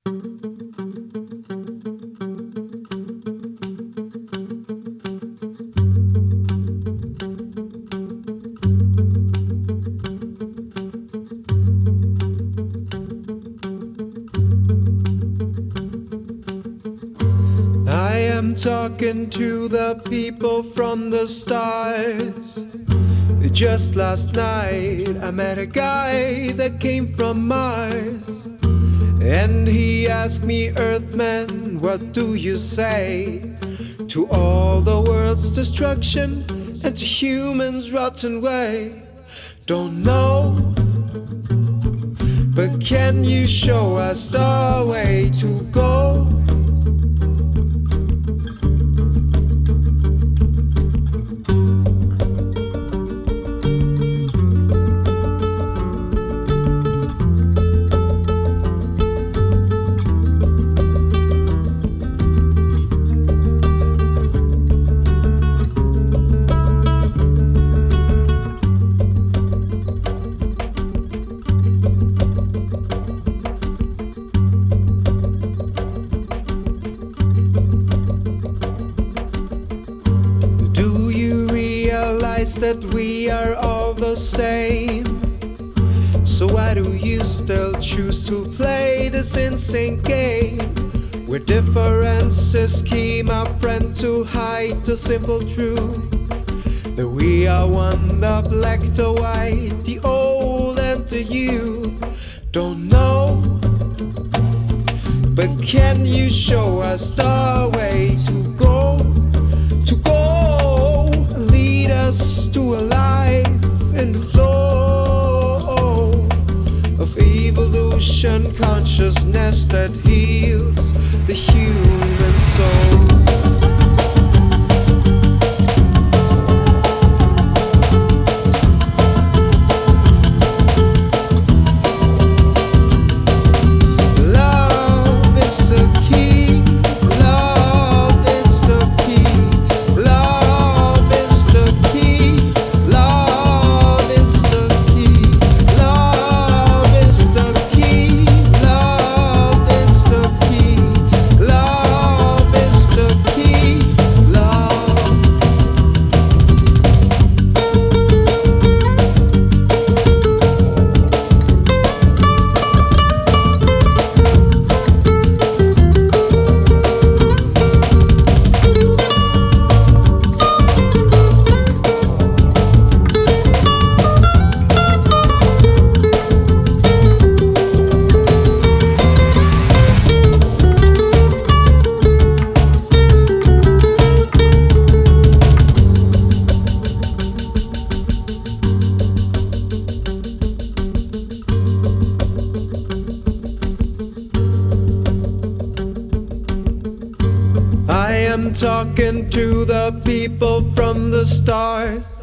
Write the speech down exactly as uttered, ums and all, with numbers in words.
I am talking to the people from the stars. Just last night I met a guy that came from Mars, and he asked me, Earthman, what do you say to all the world's destruction and to humans' rotten way? Don't know, but can you show us the way to go? That we are all the same, so why do you still choose to play this insane game where differences keep my friend to hide the simple truth that we are one, the black, the white, the old and the youth? Don't know, but can you show us the way to go? To go, lead us to a life in the flow of evolution, consciousness that heals the human soul. I'm talking to the people from the stars.